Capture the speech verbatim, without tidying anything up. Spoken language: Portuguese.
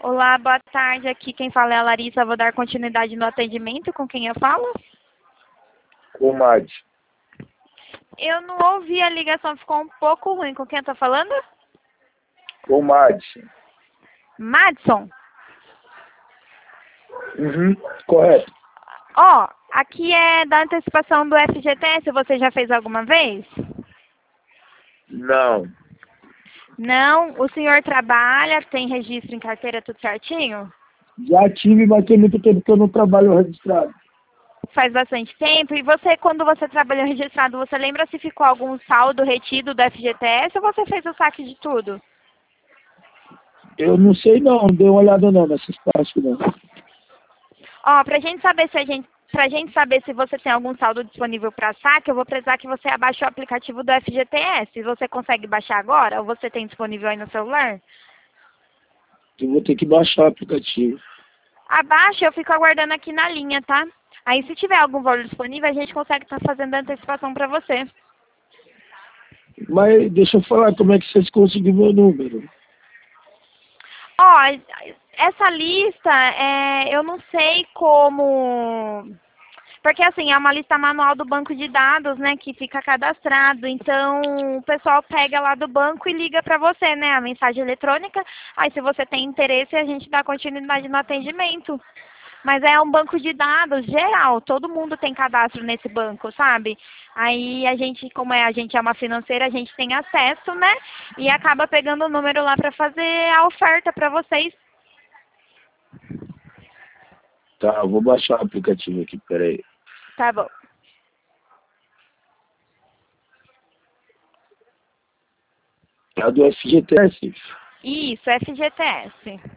Olá, boa tarde. Aqui quem fala é a Larissa. Vou dar continuidade no atendimento. Com quem eu falo? Com o Mad. Eu não ouvi, a ligação ficou um pouco ruim. Com quem eu tô falando? Com o Mad. Madson. Uhum, correto. Ó, aqui é da antecipação do F G T S. Você já fez alguma vez? Não. Não? O senhor trabalha, tem registro em carteira, tudo certinho? Já tive, mas tem muito tempo que eu não trabalho registrado. Faz bastante tempo. E você, quando você trabalhou registrado, você lembra se ficou algum saldo retido do F G T S ou você fez o saque de tudo? Eu não sei não, não dei uma olhada não nessas partes não. Ó, pra gente saber se a gente, pra gente saber se você tem algum saldo disponível para saque, eu vou precisar que você abaixe o aplicativo do F G T S. Você consegue baixar agora ou você tem disponível aí no celular? Eu vou ter que baixar o aplicativo. Abaixa, eu fico aguardando aqui na linha, tá? Aí se tiver algum valor disponível, a gente consegue estar fazendo a antecipação para você. Mas deixa eu falar como é que vocês conseguiram meu número. Ó, essa lista, é, eu não sei como... Porque, assim, é uma lista manual do banco de dados, né, que fica cadastrado. Então, o pessoal pega lá do banco e liga para você, né, a mensagem eletrônica. Aí, se você tem interesse, a gente dá continuidade no atendimento. Mas é um banco de dados geral, todo mundo tem cadastro nesse banco, sabe? Aí a gente, como é, a gente é uma financeira, a gente tem acesso, né? E acaba pegando o número lá para fazer a oferta para vocês. Tá, eu vou baixar o aplicativo aqui, peraí. Tá bom. É a do F G T S? Isso, F G T S.